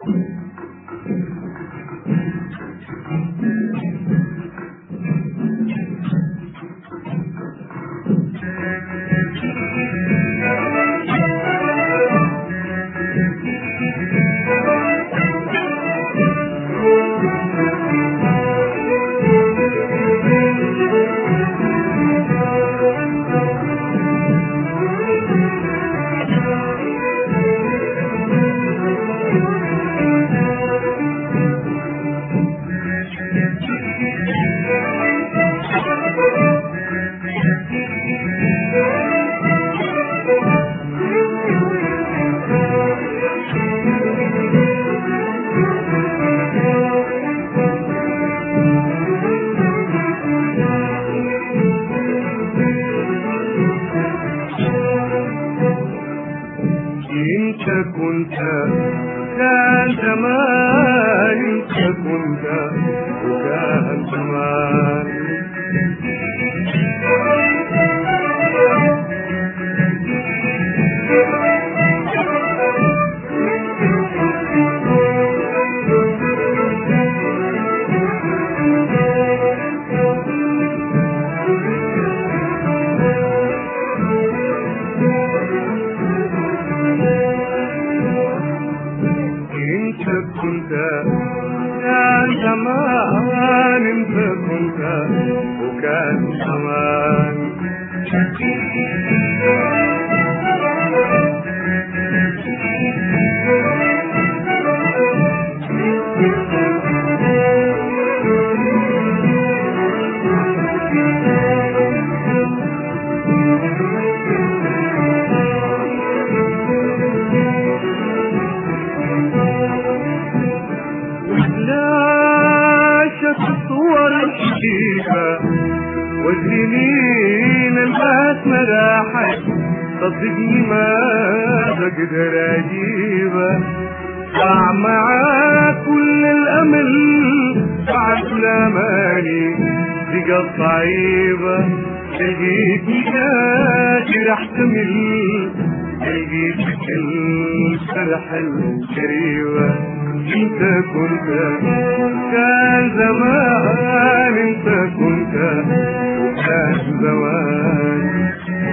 كنت كان زمان، انت كنت وكان زمان. كنت كان زمان، انت كنت وكان زمان. الصور الحقيقة والسنين البات مراحت، صدقني ما بقدر اجيبها. ضاع معاك كل الامل بعد الاماني بقى صعيبة. لقيتني قادر احتمل، لقيتك الفرح الكريمة. انت كنت كان زمان، انت كنت وكان زمان.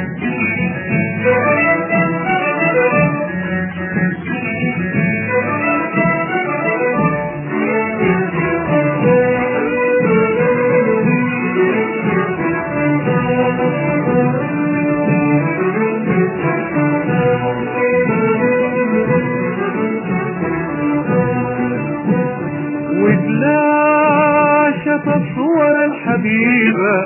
وتلاشت الصور الحبيبة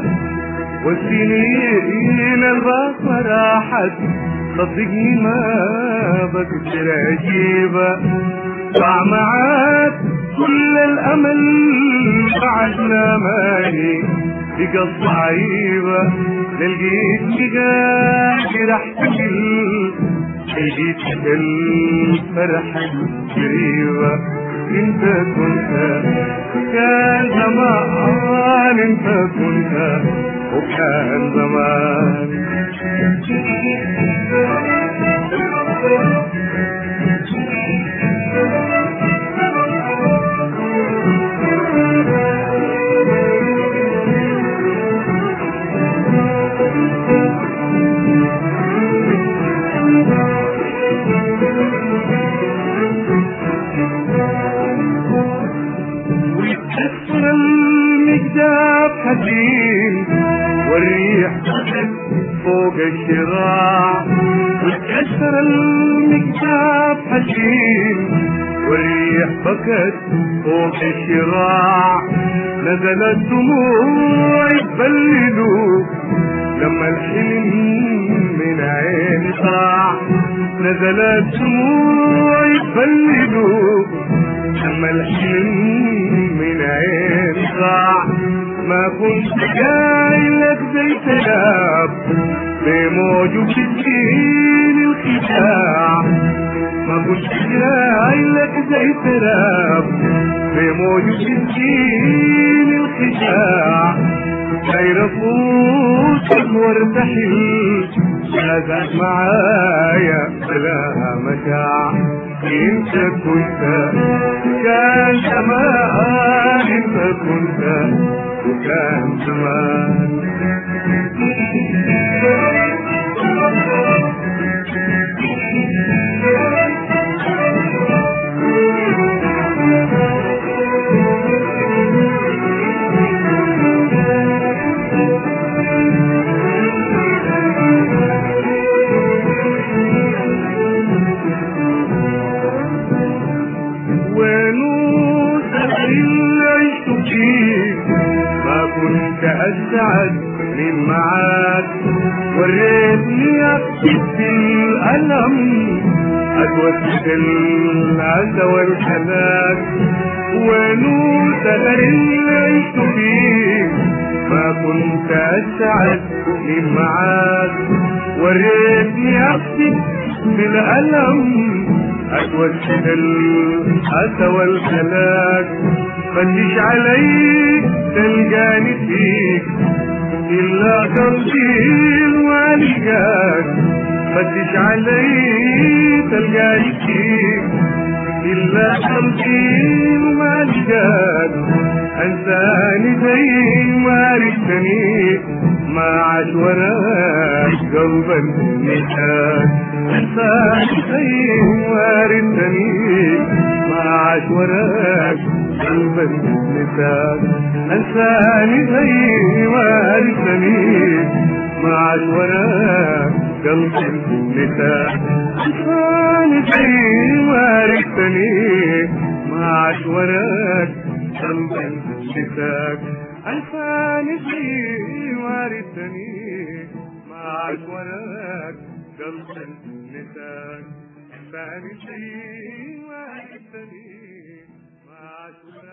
والسنين الباقة راحت، صدقني ما بقدر اجيبها. ضاع معاك كل الامل بعد الاماني بقى صعيبة. لقيتني قادر احتمل، لقيتك الفرحة الكريمة. انت كنت كان زمان، انت كنت وكان زمان. ويكسر المجداب حزين والريح فوق الشراع. ويكسر المجداب حزين والريح بكت فوق الشراع. نزلت دموع يبللوا لما الحلم من عيني طاع. نزلت دموع يبللوا لما الحلم من عيني طاع. ما كنت جايلك زي تلاب بموج وبتجيني الخداع. ما كنت جايلك زي تلاب بموج وبتجيني الخداع. غير فوتك وارتحل، لا زاد معايا بلا متاع. انت كنت وكان زمان. كنت أسعد من معاك وريتني أكتب في الألم أتوسط العزا والحلاك ونور سهر اللي عشت فيه. ما كنت أسعد من معاك وريتني أكتب في الألم أتوسط العزا والحلاك. فتش عليك تلقاني فيك إلا ترجيل والقاك. فتش عليك تلقاني فيك إلا ترجيل والقاك. أنساني زي ما عرفتني ما عاش وراك قلبا نساك. أنساني زي ما عرفتني ما عاش وراك قلبا نساك. أنساني زي ما عرفتني ما عاش وراك قلبا نساك. أنساني زي ما عرفتني ما عاش وراك قلبا نساك. أنساني زي ما عرفتني ما عاش وراك قلبا نساك. أنساني زي ما عرفتني ما عاش وراك